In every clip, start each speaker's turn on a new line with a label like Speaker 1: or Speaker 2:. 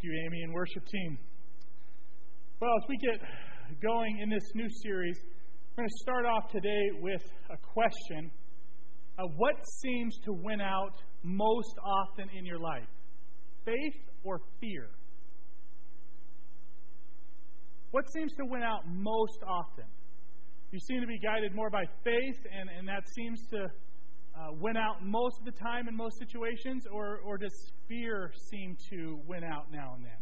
Speaker 1: Thank you, Amy and worship team. Well, as we get going in this new series, we're going to start off today with a question of what seems to win out most often in your life, faith or fear? What seems to win out most often? You seem to be guided more by faith, and that seems to win out most of the time in most situations, or does fear seem to win out now and then?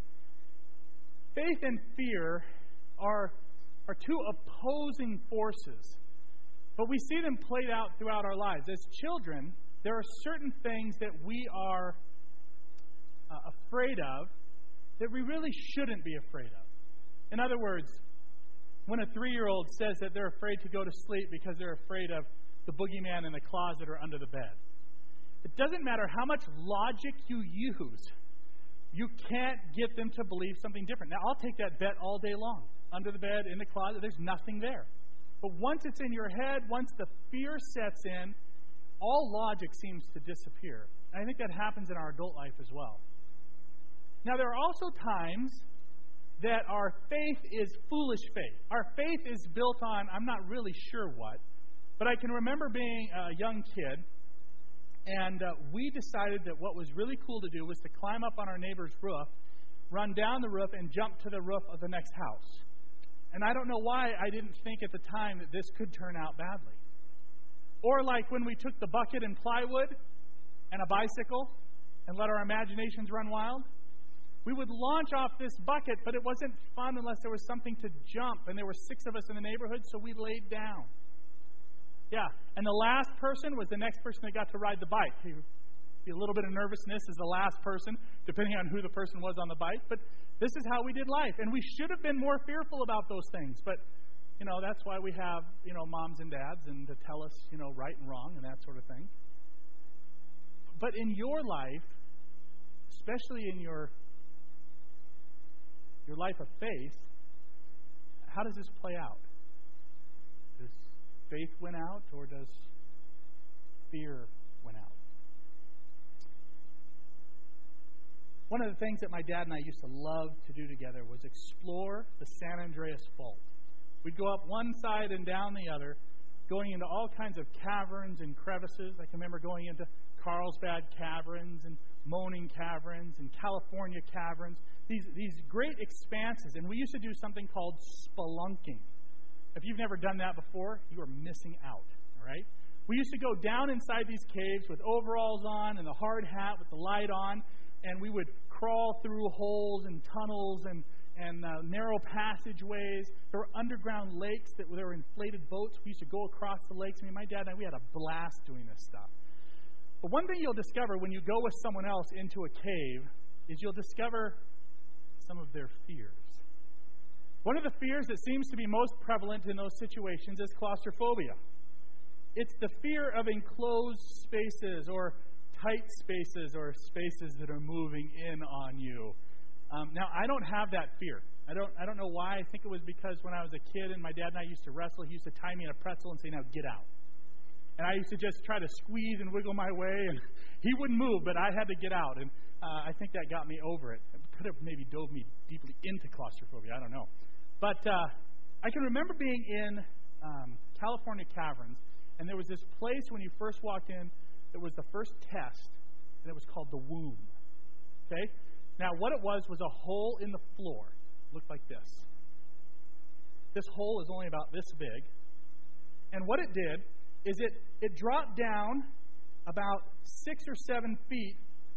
Speaker 1: Faith and fear are two opposing forces, but we see them played out throughout our lives. As children, there are certain things that we are afraid of that we really shouldn't be afraid of. In other words, when a 3-year-old says that they're afraid to go to sleep because they're afraid of the boogeyman in the closet or under the bed, it doesn't matter how much logic you use, you can't get them to believe something different. Now, I'll take that bet all day long. Under the bed, in the closet, there's nothing there. But once it's in your head, once the fear sets in, all logic seems to disappear. And I think that happens in our adult life as well. Now, there are also times that our faith is foolish faith. Our faith is built on, I'm not really sure what, but I can remember being a young kid, and we decided that what was really cool to do was to climb up on our neighbor's roof, run down the roof, and jump to the roof of the next house. And I don't know why I didn't think at the time that this could turn out badly. Or like when we took the bucket and plywood and a bicycle and let our imaginations run wild. We would launch off this bucket, but it wasn't fun unless there was something to jump. And there were 6 of us in the neighborhood, so we laid down. Yeah, and the last person was the next person that got to ride the bike. A little bit of nervousness as the last person, depending on who the person was on the bike. But this is how we did life. And we should have been more fearful about those things. But, that's why we have, moms and dads and to tell us, right and wrong and that sort of thing. But in your life, especially in your life of faith, how does this play out? Does faith win out, or does fear win out? One of the things that my dad and I used to love to do together was explore the San Andreas Fault. We'd go up one side and down the other, going into all kinds of caverns and crevices. I can remember going into Carlsbad caverns and Moaning caverns and California caverns. These great expanses. And we used to do something called spelunking. If you've never done that before, you are missing out, all right? We used to go down inside these caves with overalls on and the hard hat with the light on, and we would crawl through holes and tunnels and narrow passageways. There were underground lakes that were inflated boats. We used to go across the lakes. My dad and I, we had a blast doing this stuff. But one thing you'll discover when you go with someone else into a cave is you'll discover some of their fears. One of the fears that seems to be most prevalent in those situations is claustrophobia. It's the fear of enclosed spaces or tight spaces or spaces that are moving in on you. Now, I don't have that fear. I don't know why. I think it was because when I was a kid and my dad and I used to wrestle, he used to tie me in a pretzel and say, "Now get out." And I used to just try to squeeze and wiggle my way, and he wouldn't move, but I had to get out. And I think that got me over it. It could have maybe dove me deeply into claustrophobia. I don't know. But I can remember being in California caverns, and there was this place when you first walked in that was the first test, and it was called the womb. Okay? Now, what it was a hole in the floor. It looked like this. This hole is only about this big. And what it did is it dropped down about 6 or 7 feet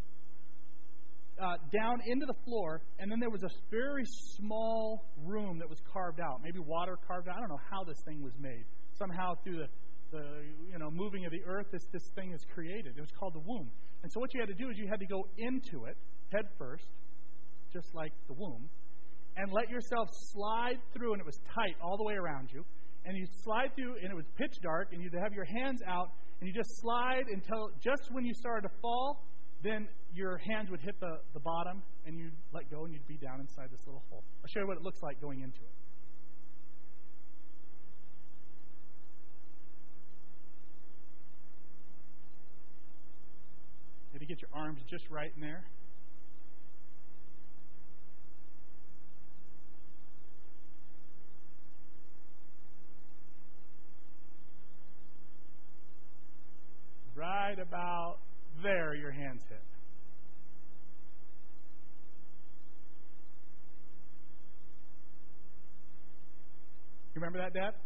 Speaker 1: down into the floor, and then there was a very small room that was carved out, maybe water carved out. I don't know how this thing was made. Somehow through the moving of the earth, this thing is created. It was called the womb. And so what you had to do is you had to go into it head first, just like the womb, and let yourself slide through, and it was tight all the way around you. And you slide through, and it was pitch dark, and you'd have your hands out, and you just slide until just when you started to fall, then your hands would hit the bottom, and you'd let go, and you'd be down inside this little hole. I'll show you what it looks like going into it. You have to get your arms just right in there. right about there, your hands hit. You remember that, Dad?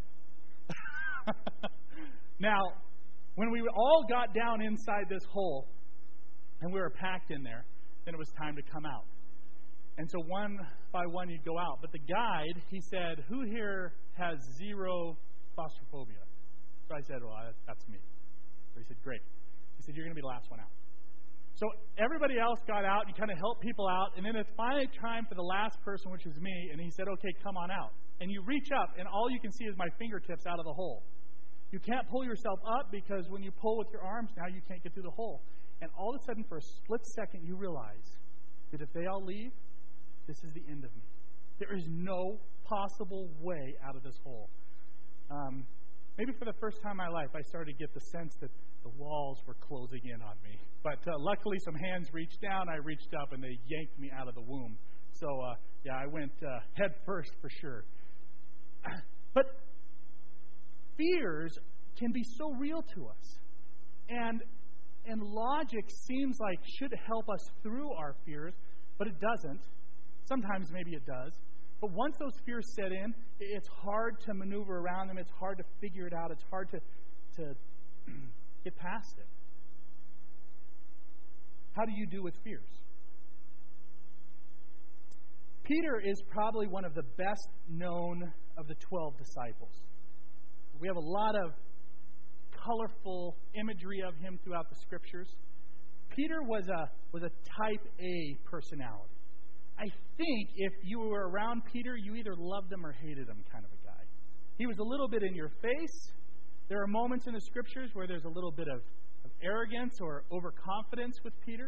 Speaker 1: Now, when we all got down inside this hole and we were packed in there, then it was time to come out. And so one by one you'd go out. But the guide, he said, who here has zero claustrophobia? So I said, well, that's me. So he said, great. He said, you're going to be the last one out. So everybody else got out. You kind of help people out. And then it's finally time for the last person, which is me. And he said, okay, come on out. And you reach up, and all you can see is my fingertips out of the hole. You can't pull yourself up because when you pull with your arms, now you can't get through the hole. And all of a sudden, for a split second, you realize that if they all leave, this is the end of me. There is no possible way out of this hole. Maybe for the first time in my life, I started to get the sense that the walls were closing in on me. But luckily, some hands reached down. I reached up, and they yanked me out of the womb. So, I went head first for sure. But fears can be so real to us. And logic seems like should help us through our fears, but it doesn't. Sometimes maybe it does. But once those fears set in, it's hard to maneuver around them. It's hard to figure it out. It's hard to get past it. How do you do with fears? Peter is probably one of the best known of the 12 disciples. We have a lot of colorful imagery of him throughout the Scriptures. Peter was a type A personality. I think if you were around Peter, you either loved him or hated him kind of a guy. He was a little bit in your face. There are moments in the Scriptures where there's a little bit of arrogance or overconfidence with Peter.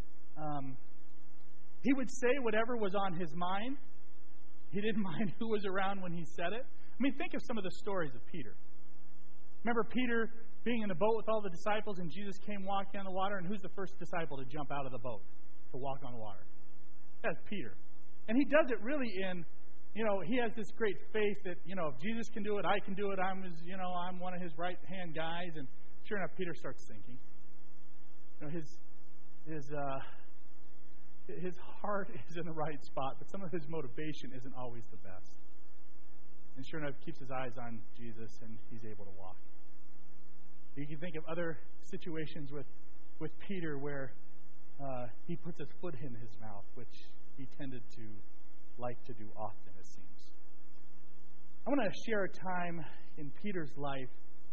Speaker 1: He would say whatever was on his mind. He didn't mind who was around when he said it. I mean, think of some of the stories of Peter. Remember Peter being in the boat with all the disciples, and Jesus came walking on the water, and who's the first disciple to jump out of the boat to walk on the water? That's Peter. And he does it really in, he has this great faith that, if Jesus can do it, I can do it. I'm one of his right-hand guys. And sure enough, Peter starts sinking. His heart is in the right spot, but some of his motivation isn't always the best. And sure enough, keeps his eyes on Jesus, and he's able to walk. You can think of other situations with Peter where he puts his foot in his mouth, which he tended to like to do often, it seems. I want to share a time in Peter's life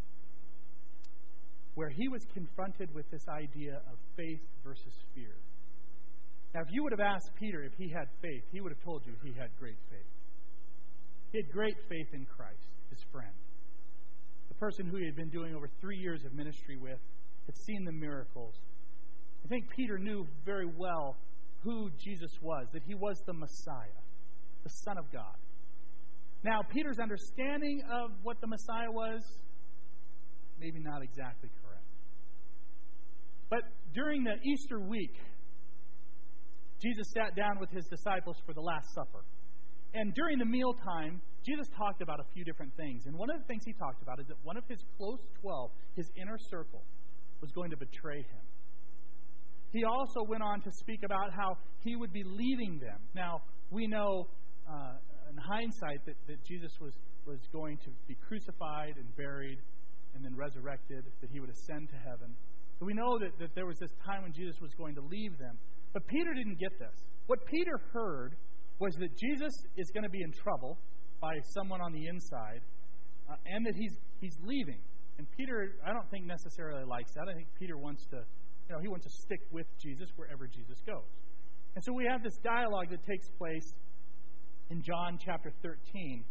Speaker 1: where he was confronted with this idea of faith versus fear. Now, if you would have asked Peter if he had faith, he would have told you he had great faith. He had great faith in Christ, his friend. The person who he had been doing over 3 years of ministry with, had seen the miracles. I think Peter knew very well who Jesus was, that he was the Messiah, the Son of God. Now, Peter's understanding of what the Messiah was, maybe not exactly correct. But during the Easter week, Jesus sat down with his disciples for the Last Supper. And during the mealtime, Jesus talked about a few different things. And one of the things he talked about is that one of his close 12, his inner circle, was going to betray him. He also went on to speak about how he would be leaving them. Now, we know in hindsight that Jesus was going to be crucified and buried and then resurrected, that he would ascend to heaven. But we know that there was this time when Jesus was going to leave them. But Peter didn't get this. What Peter heard was that Jesus is going to be in trouble by someone on the inside, and that he's leaving. And Peter, I don't think necessarily likes that. I think Peter wants to, he wants to stick with Jesus wherever Jesus goes. And so we have this dialogue that takes place in John chapter 13.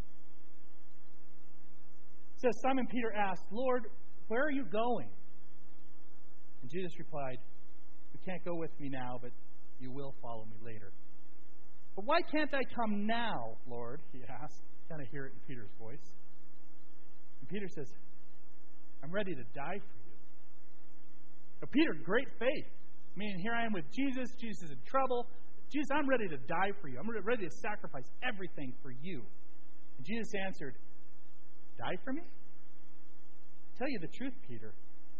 Speaker 1: It says, Simon Peter asked, Lord, where are you going? And Jesus replied, you can't go with me now, but you will follow me later. But why can't I come now, Lord? He asked. Kind of hear it in Peter's voice. And Peter says, I'm ready to die for you. Now, Peter, great faith. I mean, here I am with Jesus. Jesus is in trouble. Jesus, I'm ready to die for you. I'm ready to sacrifice everything for you. And Jesus answered, die for me? I tell you the truth, Peter.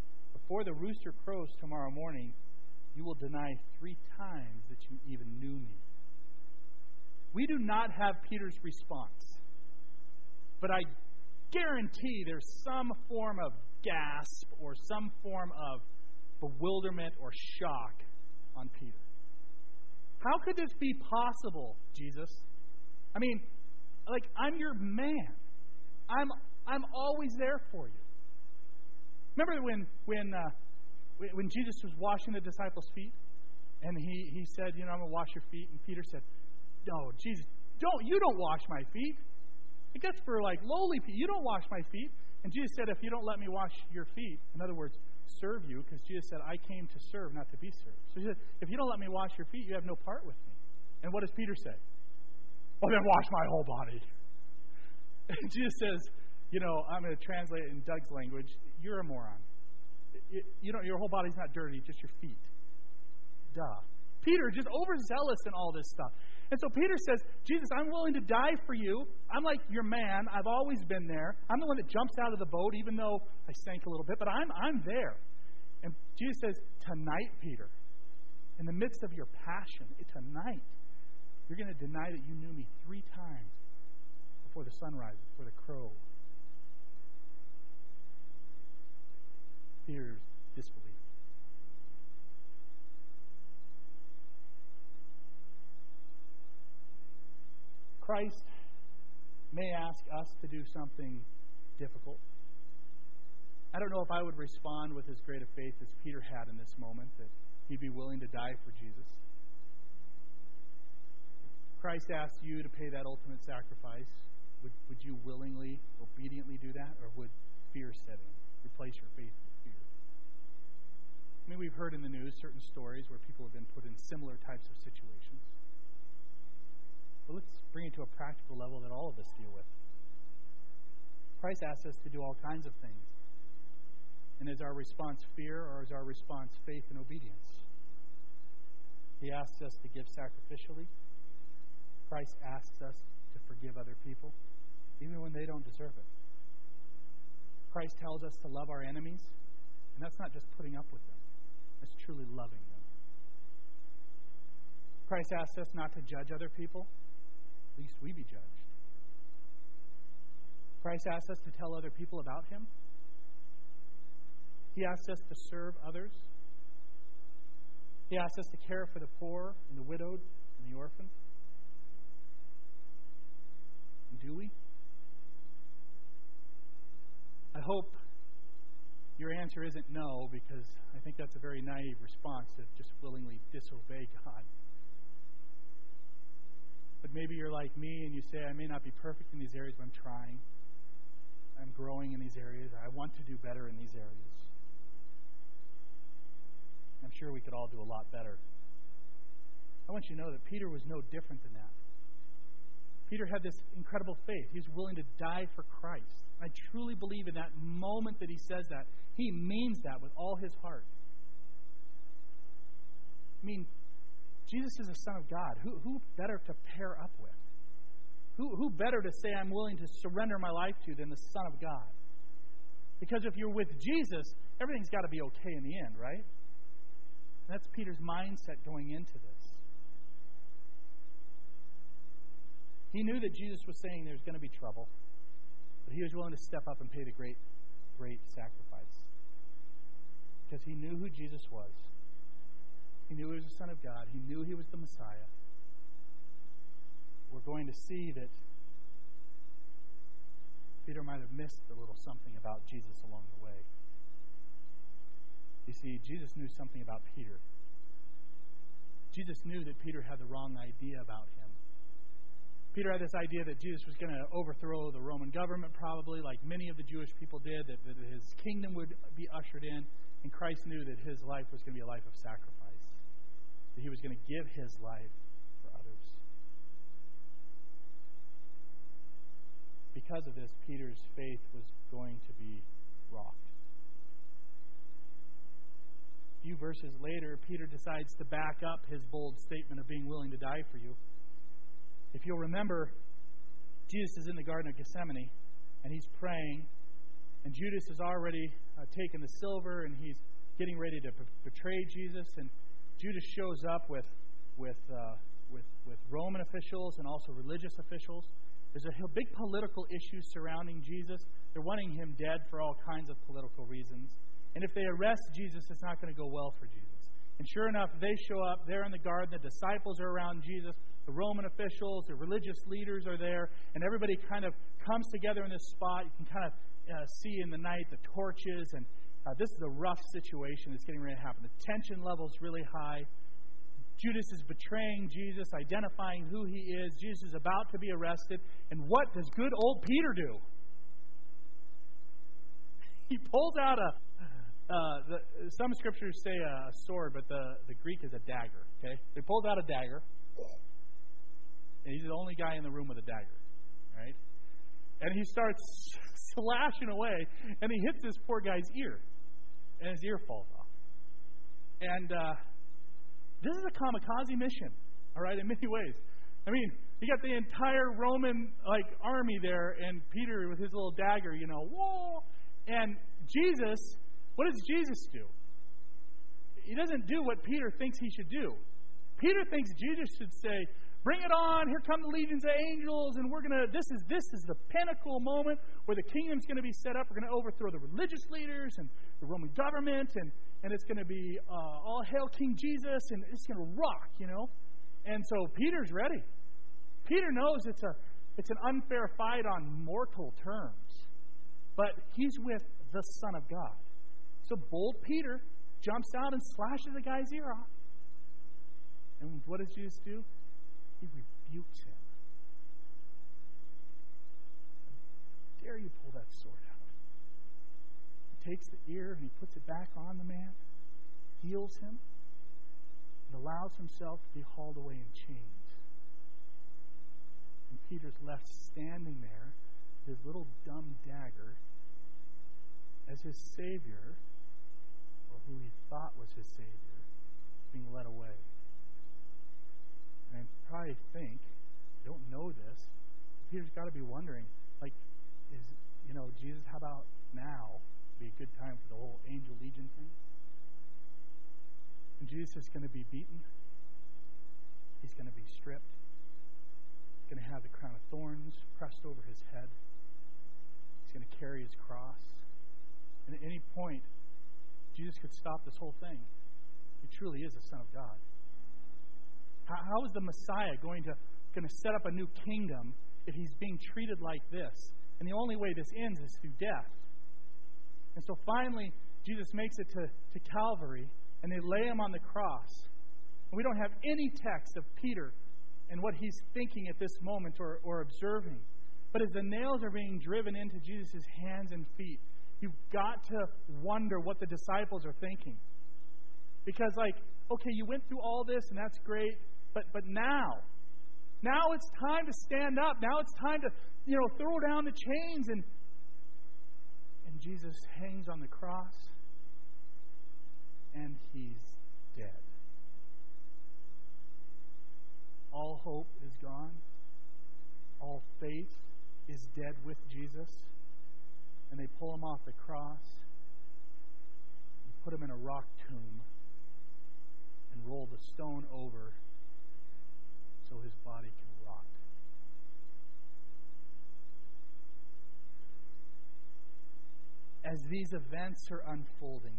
Speaker 1: before the rooster crows tomorrow morning, you will deny 3 times that you even knew me. We do not have Peter's response, but I guarantee there's some form of gasp or some form of bewilderment or shock on Peter. How could this be possible, Jesus? I mean, I'm your man. I'm always there for you. Remember when Jesus was washing the disciples' feet, and he said, I'm going to wash your feet, and Peter said, "No, Jesus, you don't wash my feet. That's for lowly people. You don't wash my feet." And Jesus said, "If you don't let me wash your feet," in other words, serve you, because Jesus said, "I came to serve, not to be served." So he said, "If you don't let me wash your feet, you have no part with me." And what does Peter say? "Well, then wash my whole body." And Jesus says, I'm going to translate it in Doug's language. You're a moron. Your whole body's not dirty, just your feet. Duh. Peter, just overzealous in all this stuff. And so Peter says, "Jesus, I'm willing to die for you. I'm like your man. I've always been there. I'm the one that jumps out of the boat, even though I sank a little bit, but I'm there." And Jesus says, "Tonight, Peter, in the midst of your passion, tonight, you're going to deny that you knew me 3 times before the sunrise, before the crow." Peter's disbelief. Christ may ask us to do something difficult. I don't know if I would respond with as great a faith as Peter had in this moment, that he'd be willing to die for Jesus. Christ asked you to pay that ultimate sacrifice. Would you willingly, obediently do that? Or would fear set in? Replace your faith with fear. I mean, we've heard in the news certain stories where people have been put in similar types of situations. But let's bring it to a practical level that all of us deal with. Christ asks us to do all kinds of things. And is our response fear, or is our response faith and obedience? He asks us to give sacrificially. Christ asks us to forgive other people, even when they don't deserve it. Christ tells us to love our enemies, and that's not just putting up with them. That's truly loving them. Christ asks us not to judge other people, least we be judged. Christ asks us to tell other people about Him. He asks us to serve others. He asks us to care for the poor and the widowed and the orphan. And do we? I hope your answer isn't no, because I think that's a very naive response to just willingly disobey God. But maybe you're like me and you say, I may not be perfect in these areas, but I'm trying. I'm growing in these areas. I want to do better in these areas. I'm sure we could all do a lot better. I want you to know that Peter was no different than that. Peter had this incredible faith. He was willing to die for Christ. I truly believe in that moment that he says that, he means that with all his heart. I mean, Jesus is the Son of God. Who better to pair up with? Who better to say I'm willing to surrender my life to than the Son of God? Because if you're with Jesus, everything's got to be okay in the end, right? That's Peter's mindset going into this. He knew that Jesus was saying there's going to be trouble, but he was willing to step up and pay the great, great sacrifice. Because he knew who Jesus was. He knew he was the Son of God. He knew he was the Messiah. We're going to see that Peter might have missed a little something about Jesus along the way. You see, Jesus knew something about Peter. Jesus knew that Peter had the wrong idea about him. Peter had this idea that Jesus was going to overthrow the Roman government, probably, like many of the Jewish people did, that his kingdom would be ushered in, and Christ knew that his life was going to be a life of sacrifice, that he was going to give his life for others. Because of this, Peter's faith was going to be rocked. A few verses later, Peter decides to back up his bold statement of being willing to die for you. If you'll remember, Jesus is in the Garden of Gethsemane, and he's praying, and Judas has already taken the silver, and he's getting ready to betray Jesus, and Judas shows up with Roman officials and also religious officials. There's a big political issue surrounding Jesus. They're wanting him dead for all kinds of political reasons. And if they arrest Jesus, it's not going to go well for Jesus. And sure enough, they show up. They're in the garden. The disciples are around Jesus. The Roman officials, the religious leaders are there. And everybody kind of comes together in this spot. You can kind of see in the night the torches. And this is a rough situation that's getting ready to happen. The tension level is really high. Judas is betraying Jesus, identifying who he is. Jesus is about to be arrested. And what does good old Peter do? He pulls out some scriptures say a sword, but the Greek is a dagger. Okay, he pulls out a dagger, and he's the only guy in the room with a dagger, right? And he starts slashing away, and he hits this poor guy's ear, and his ear falls off. And this is a kamikaze mission, all right, in many ways. I mean, you got the entire Roman army there, and Peter with his little dagger, whoa. And Jesus, what does Jesus do? He doesn't do what Peter thinks he should do. Peter thinks Jesus should say, "Bring it on! Here come the legions of angels, and we're gonna. This is the pinnacle moment where the kingdom's going to be set up. We're going to overthrow the religious leaders and the Roman government, and it's going to be all hail King Jesus, and it's going to rock, And so Peter's ready. Peter knows it's an unfair fight on mortal terms, but he's with the Son of God. So bold Peter jumps out and slashes the guy's ear off. And what does Jesus do? He rebukes him. How dare you pull that sword out? He takes the ear and he puts it back on the man, heals him, and allows himself to be hauled away in chains. And Peter's left standing there with his little dumb dagger as his Savior, or who he thought was his Savior, being led away. And I probably think, I don't know this, Peter's got to be wondering, Jesus, how about now? Be a good time for the whole angel legion thing. And Jesus is going to be beaten. He's going to be stripped. He's going to have the crown of thorns pressed over his head. He's going to carry his cross. And at any point, Jesus could stop this whole thing. He truly is the Son of God. How is the Messiah going to set up a new kingdom if he's being treated like this? And the only way this ends is through death. And so finally, Jesus makes it to Calvary, and they lay him on the cross. And we don't have any text of Peter and what he's thinking at this moment or observing. But as the nails are being driven into Jesus' hands and feet, you've got to wonder what the disciples are thinking. Because, okay, you went through all this, and that's great, but now it's time to stand up. Now it's time to, throw down the chains. And Jesus hangs on the cross, and he's dead. All hope is gone. All faith is dead with Jesus. And they pull him off the cross and put him in a rock tomb and roll the stone over so his body can rot. As these events are unfolding,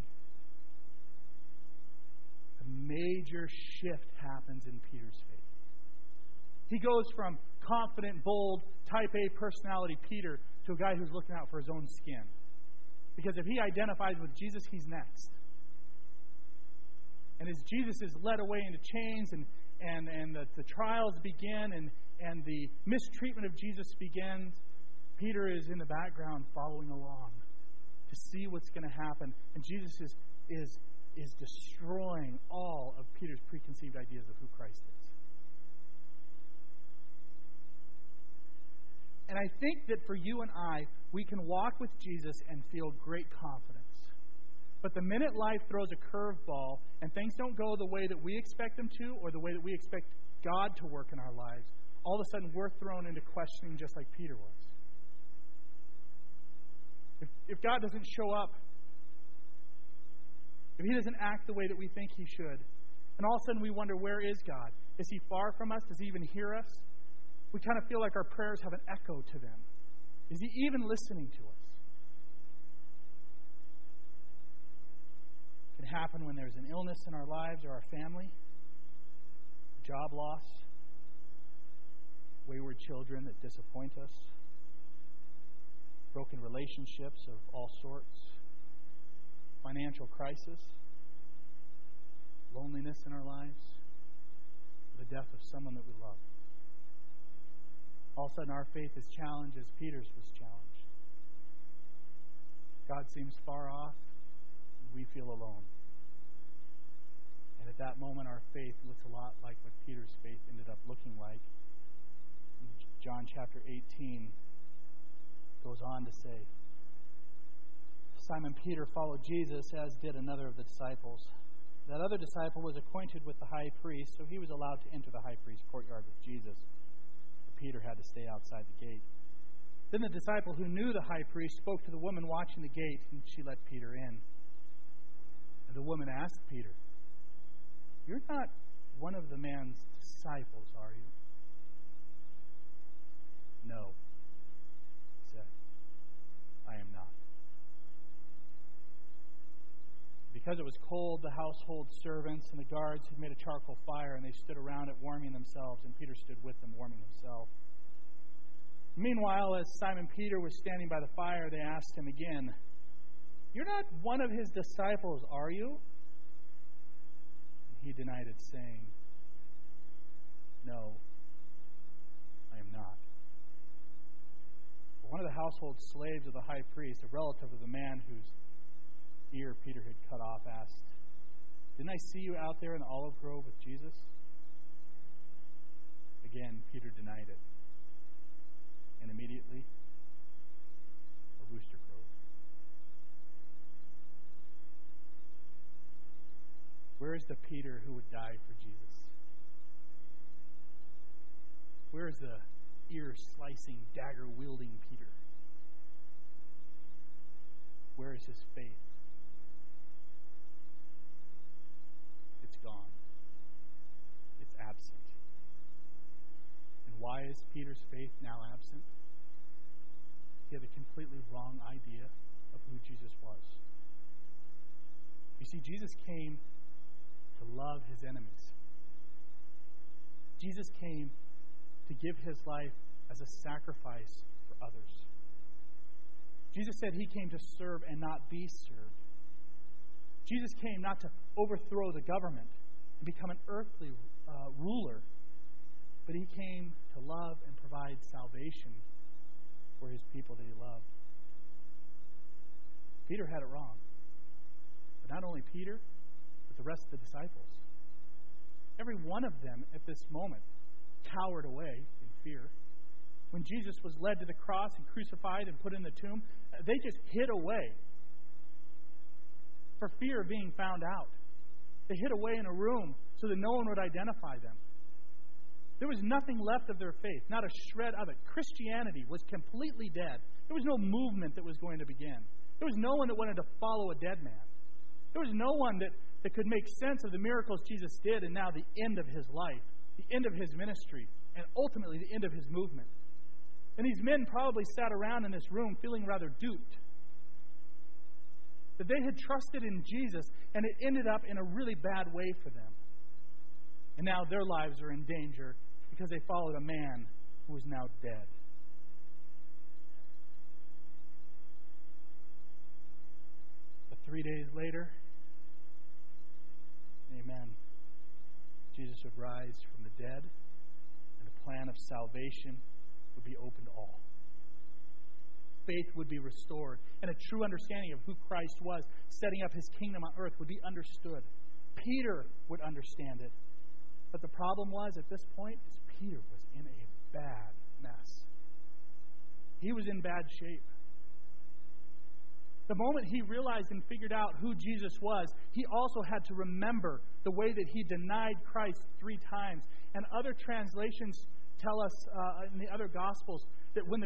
Speaker 1: a major shift happens in Peter's faith. He goes from confident, bold, type A personality Peter to a guy who's looking out for his own skin. Because if he identifies with Jesus, he's next. And as Jesus is led away into chains and the trials begin and the mistreatment of Jesus begins, Peter is in the background following along to see what's going to happen. And Jesus is destroying all of Peter's preconceived ideas of who Christ is. And I think that for you and I, we can walk with Jesus and feel great confidence. But the minute life throws a curveball and things don't go the way that we expect them to or the way that we expect God to work in our lives, all of a sudden we're thrown into questioning just like Peter was. If God doesn't show up, if He doesn't act the way that we think He should, and all of a sudden we wonder, where is God? Is He far from us? Does He even hear us? We kind of feel like our prayers have an echo to them. Is He even listening to us? It can happen when there's an illness in our lives or our family, job loss, wayward children that disappoint us, broken relationships of all sorts, financial crisis, loneliness in our lives, the death of someone that we love. All of a sudden our faith is challenged as Peter's was challenged. God seems far off, and we feel alone. And at that moment our faith looks a lot like what Peter's faith ended up looking like. John chapter 18 goes on to say, Simon Peter followed Jesus, as did another of the disciples. That other disciple was acquainted with the high priest, so he was allowed to enter the high priest's courtyard with Jesus. But Peter had to stay outside the gate. Then the disciple who knew the high priest spoke to the woman watching the gate, and she let Peter in. And the woman asked Peter, "You're not one of the man's disciples, are you?" "No," he said, "I am not." Because it was cold, the household servants and the guards had made a charcoal fire, and they stood around it warming themselves, and Peter stood with them warming himself. Meanwhile, as Simon Peter was standing by the fire, they asked him again, "You're not one of his disciples, are you?" And he denied it, saying, "No, I am not." But one of the household slaves of the high priest, a relative of the man whose ear Peter had cut off, asked, "Didn't I see you out there in the olive grove with Jesus?" Again, Peter denied it. And immediately, a rooster crowed. Where is the Peter who would die for Jesus? Where is the ear-slicing, dagger-wielding Peter? Where is his faith? It's gone. It's absent. And why is Peter's faith now absent? He had a completely wrong idea of who Jesus was. You see, Jesus came to love his enemies. Jesus came to give his life as a sacrifice for others. Jesus said he came to serve and not be served. Jesus came not to overthrow the government and become an earthly ruler, but he came to love and provide salvation for his people that he loved. Peter had it wrong. But not only Peter, but the rest of the disciples. Every one of them at this moment cowered away in fear. When Jesus was led to the cross and crucified and put in the tomb, they just hid away for fear of being found out. They hid away in a room so that no one would identify them. There was nothing left of their faith, not a shred of it. Christianity was completely dead. There was no movement that was going to begin. There was no one that wanted to follow a dead man. There was no one that could make sense of the miracles Jesus did and now the end of his life, the end of his ministry, and ultimately the end of his movement. And these men probably sat around in this room feeling rather duped. That they had trusted in Jesus, and it ended up in a really bad way for them. And now their lives are in danger because they followed a man who is now dead. But 3 days later, amen, Jesus would rise from the dead, and the plan of salvation would be open to all. Faith would be restored, and a true understanding of who Christ was, setting up his kingdom on earth, would be understood. Peter would understand it. But the problem was, at this point, is Peter was in a bad mess. He was in bad shape. The moment he realized and figured out who Jesus was, he also had to remember the way that he denied Christ 3 times. And other translations tell us in the other Gospels that when the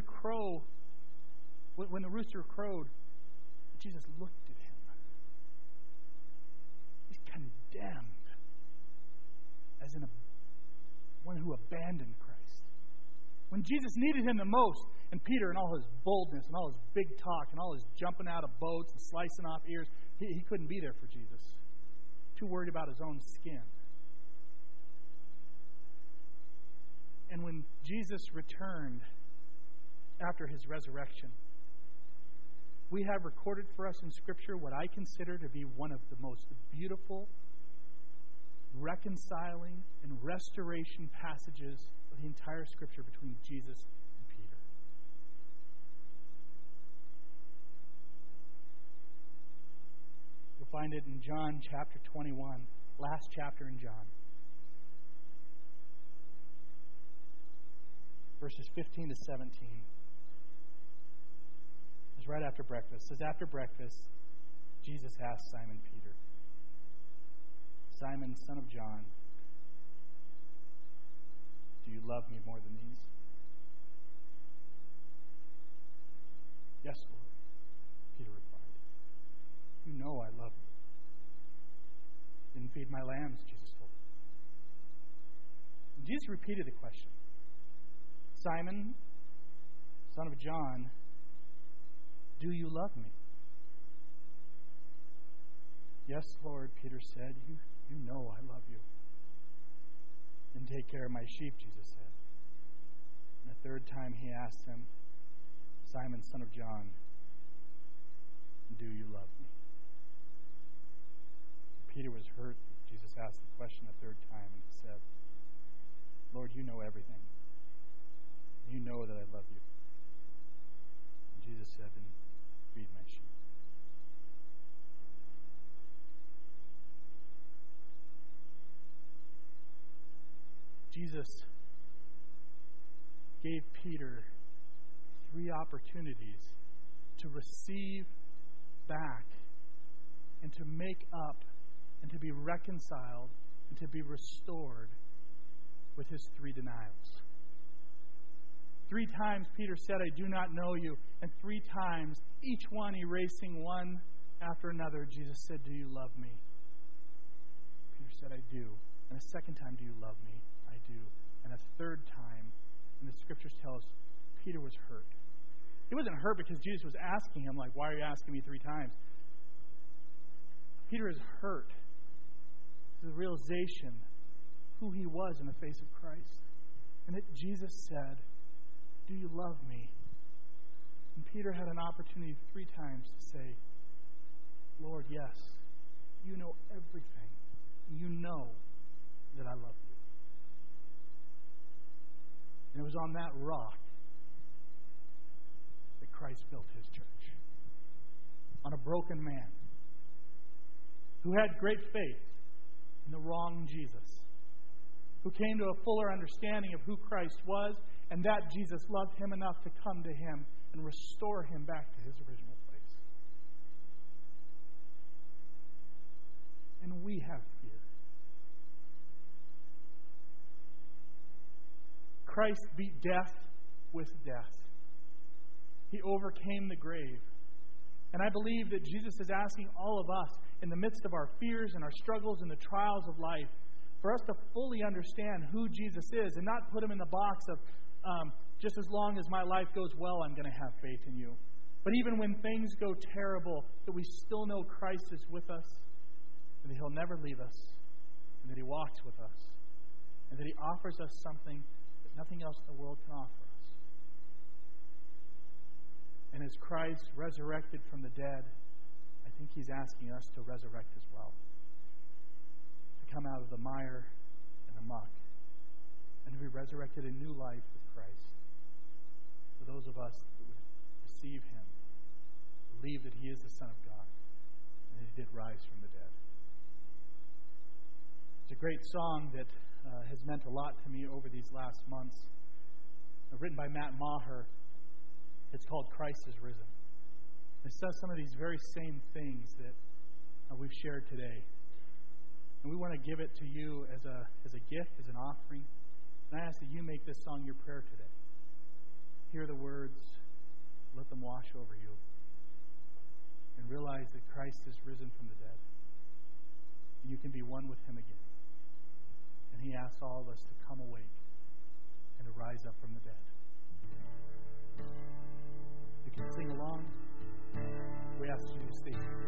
Speaker 1: rooster crowed, Jesus looked at him. condemned, as in one who abandoned Christ. When Jesus needed him the most, and Peter, in all his boldness and all his big talk and all his jumping out of boats and slicing off ears, he couldn't be there for Jesus. Too worried about his own skin. And when Jesus returned after his resurrection, we have recorded for us in Scripture what I consider to be one of the most beautiful, reconciling, and restoration passages of the entire Scripture between Jesus and Peter. You'll find it in John chapter 21, last chapter in John. Verses 15 to 17. It's right after breakfast. It says, after breakfast, Jesus asked Simon Peter, Simon, son of John, do you love me more than these? Yes, Lord, Peter replied. You know I love you. Didn't feed my lambs, Jesus told him. And Jesus repeated the question. Simon, son of John, do you love me? Yes, Lord, Peter said, you know I love you. Then take care of my sheep, Jesus said. And the third time he asked him, Simon, son of John, do you love me? Peter was hurt that Jesus asked the question a third time, and he said, Lord, you know everything. You know that I love you. And Jesus said, then feed my sheep. Jesus gave Peter 3 opportunities to receive back and to make up and to be reconciled and to be restored with his 3 denials. 3 times Peter said, I do not know you. And 3 times, each one erasing one after another, Jesus said, do you love me? Peter said, I do. And a second time, do you love me? I do. And a third time, and the Scriptures tell us, Peter was hurt. He wasn't hurt because Jesus was asking him, like, why are you asking me 3 times? Peter is hurt. The realization who he was in the face of Christ. And that Jesus said, do you love me? And Peter had an opportunity 3 times to say, Lord, yes, you know everything. You know that I love you. And it was on that rock that Christ built his church. On a broken man who had great faith in the wrong Jesus, who came to a fuller understanding of who Christ was, and that Jesus loved him enough to come to him and restore him back to his original place. And we have fear. Christ beat death with death. He overcame the grave. And I believe that Jesus is asking all of us, in the midst of our fears and our struggles and the trials of life, for us to fully understand who Jesus is and not put him in the box of, just as long as my life goes well, I'm going to have faith in you. But even when things go terrible, that we still know Christ is with us, and that he'll never leave us, and that he walks with us, and that he offers us something that nothing else in the world can offer us. And as Christ resurrected from the dead, I think he's asking us to resurrect as well. To come out of the mire and the muck, and to be resurrected in new life with Christ. For those of us that would receive him, believe that he is the Son of God, and that he did rise from the dead. It's a great song that has meant a lot to me over these last months. Written by Matt Maher. It's called Christ is Risen. It says some of these very same things that we've shared today. And we want to give it to you as a gift, as an offering. And I ask that you make this song your prayer today. Hear the words, let them wash over you, and realize that Christ is risen from the dead. and you can be one with Him again. And He asks all of us to come awake and to rise up from the dead. You can sing along. We ask you to stay tuned.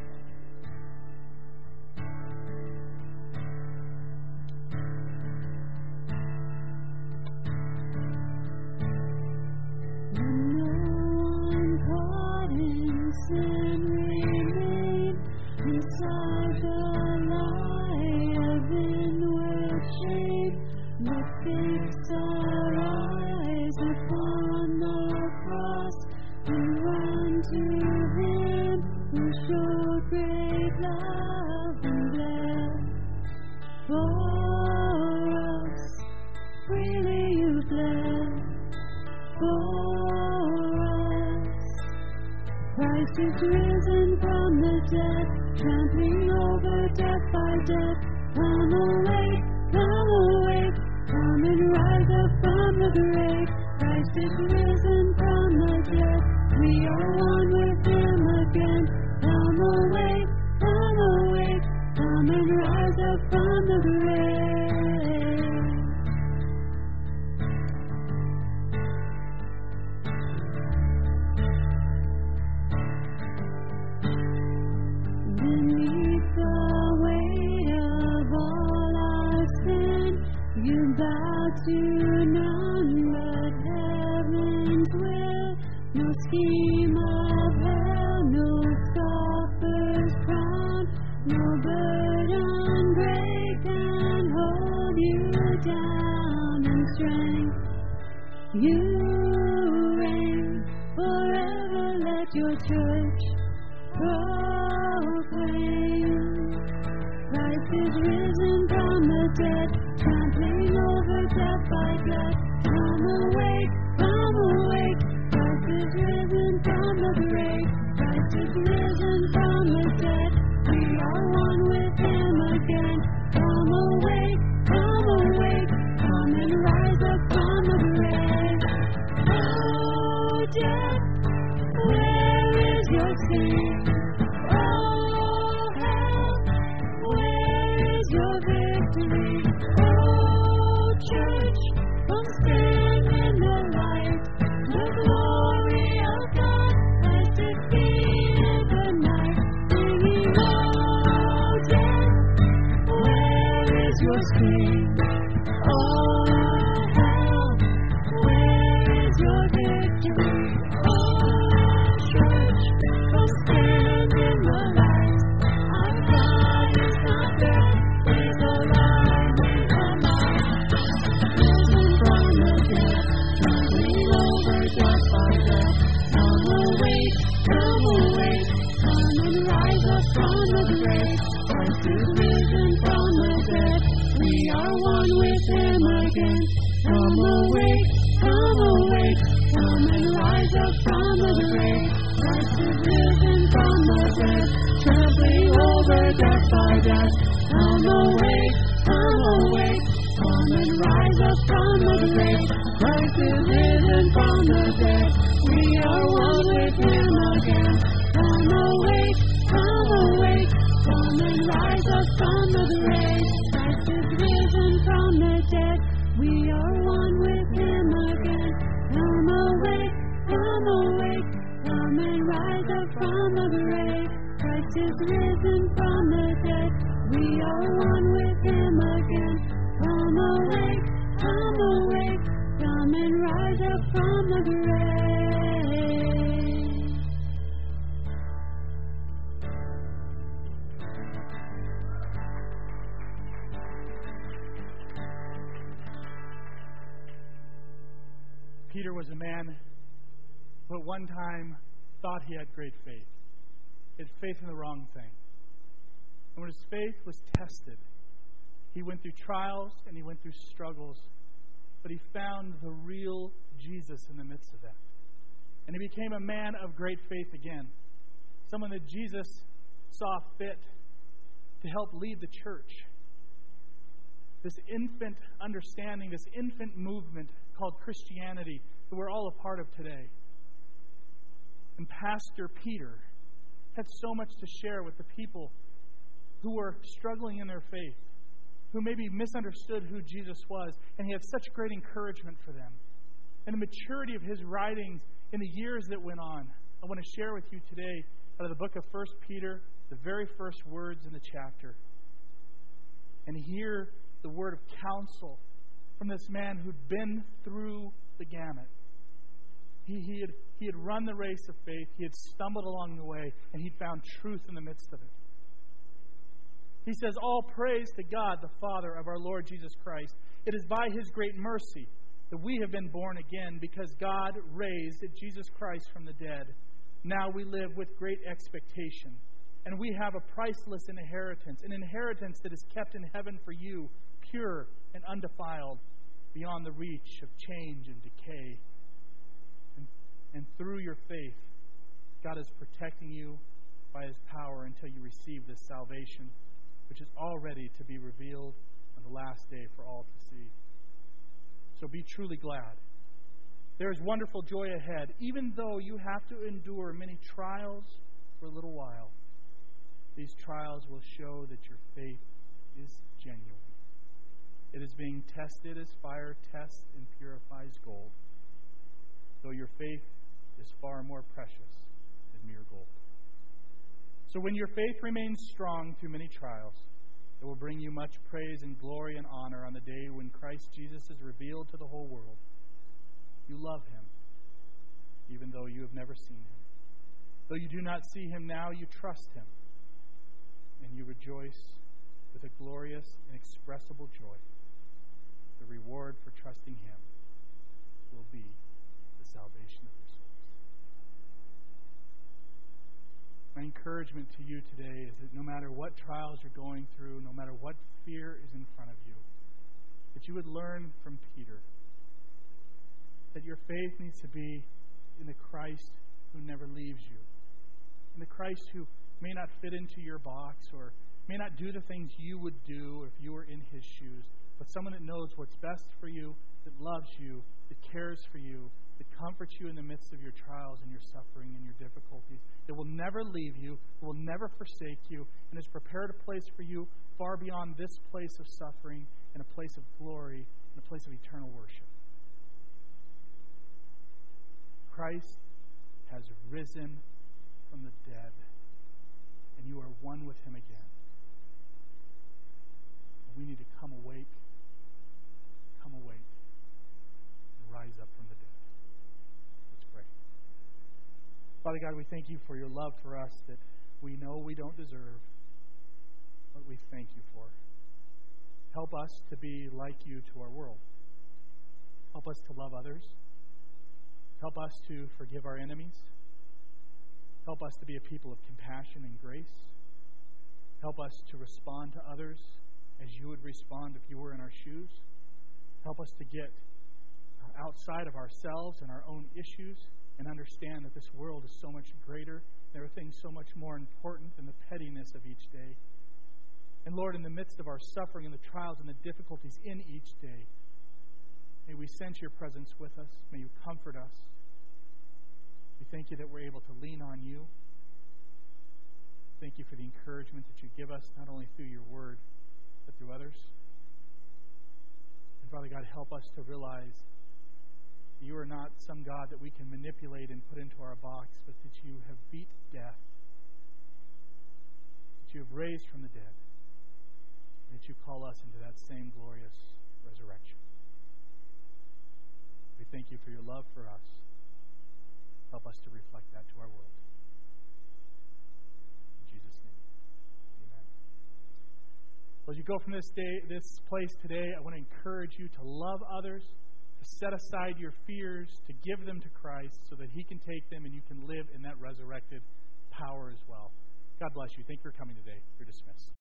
Speaker 2: Sin remain inside the lie of inward shame. But fix our eyes upon the cross and run to Him who showed great love and bled for us. Freely you bled for us. Christ is risen from the dead, trampling over death by death. Come awake, come awake, come and rise up from the grave. Christ is risen from the dead, we are one with Him again. Come awake, come and rise up from the grave. Beneath the weight of all our sin, you bow to none but heaven's will. No scheme of hell, no scoffer's crown, no burden great can hold you down in strength. You reign forever, let your church proclaim. Christ is risen from the dead, trampling over death by death. Come awake, Christ is risen from the grave. Christ is risen from the dead, we are one with Him again. Come awake, come and rise up from the grave. Oh, death, where is your sting? Oh, hell, where is your victory? Oh, church, come stand in the light. The glory of God has defeated the night. Singing, oh, death, where is your sting? Oh, hell, where is your victory? Oh, church, come stand in the light. Our God is not dead, He's alive and alive. Risen from the dead, trampling over death by death. Come awake, come and rise up from the grave. Christ is risen from the dead, we are one with Him again. Come awake, come and rise up from the grave. Christ is risen from the dead, trampling over death by death. Come awake, come and rise up from the grave. Christ is risen from the dead, we are one with Him again. Come awake, come and rise up from the grave. Christ is risen from the dead, we are one with Him again. Come awake, come and rise up from the grave. Christ is risen from the dead, we are one with Him again. Come awake, come and rise up from the grave.
Speaker 1: Peter was a man who at one time thought he had great faith. He had faith in the wrong thing. And when his faith was tested, he went through trials and he went through struggles, but he found the real Jesus in the midst of that. And he became a man of great faith again, someone that Jesus saw fit to help lead the church. This infant understanding, this infant movement called Christianity that we're all a part of today. And Pastor Peter had so much to share with the people who were struggling in their faith, who maybe misunderstood who Jesus was, and he had such great encouragement for them. And the maturity of his writings in the years that went on, I want to share with you today out of the book of 1 Peter, the very first words in the chapter. And hear the word of counsel from this man who'd been through the gamut. He had run the race of faith. He had stumbled along the way, and he'd found truth in the midst of it. He says, all praise to God, the Father of our Lord Jesus Christ. It is by his great mercy that we have been born again, because God raised Jesus Christ from the dead. Now we live with great expectation, and we have a priceless inheritance, an inheritance that is kept in heaven for you, pure and undefiled, beyond the reach of change and decay. And through your faith, God is protecting you by his power until you receive this salvation, which is already to be revealed on the last day for all to see. So be truly glad. There is wonderful joy ahead, even though you have to endure many trials for a little while. These trials will show that your faith is genuine. It is being tested as fire tests and purifies gold, though your faith is far more precious than mere gold. So when your faith remains strong through many trials, it will bring you much praise and glory and honor on the day when Christ Jesus is revealed to the whole world. You love him, even though you have never seen him. Though you do not see him now, you trust him, and you rejoice with a glorious, inexpressible joy. The reward for trusting him will be the salvation of your souls. My encouragement to you today is that no matter what trials you're going through, no matter what fear is in front of you, that you would learn from Peter that your faith needs to be in the Christ who never leaves you, in the Christ who may not fit into your box or may not do the things you would do if you were in his shoes, but someone that knows what's best for you, that loves you, that cares for you, that comforts you in the midst of your trials and your suffering and your difficulties, that will never leave you, will never forsake you, and has prepared a place for you far beyond this place of suffering and a place of glory and a place of eternal worship. Christ has risen from the dead, and you are one with him again. We need to come awake, and rise up from the dead. Let's pray. Father God, we thank you for your love for us that we know we don't deserve, but we thank you for. Help us to be like you to our world. Help us to love others. Help us to forgive our enemies. Help us to be a people of compassion and grace. Help us to respond to others as you would respond if you were in our shoes. Help us to get outside of ourselves and our own issues and understand that this world is so much greater. There are things so much more important than the pettiness of each day. And Lord, in the midst of our suffering and the trials and the difficulties in each day, may we sense your presence with us. May you comfort us. We thank you that we're able to lean on you. Thank you for the encouragement that you give us, not only through your word, but through others. And Father God, help us to realize that you are not some God that we can manipulate and put into our box, but that you have beat death, that you have raised from the dead, and that you call us into that same glorious resurrection. We thank you for your love for us. Help us to reflect that to our world. In Jesus' name, amen. Well, as you go from this place today, I want to encourage you to love others, to set aside your fears, to give them to Christ so that he can take them and you can live in that resurrected power as well. God bless you. Thank you for coming today. You're dismissed.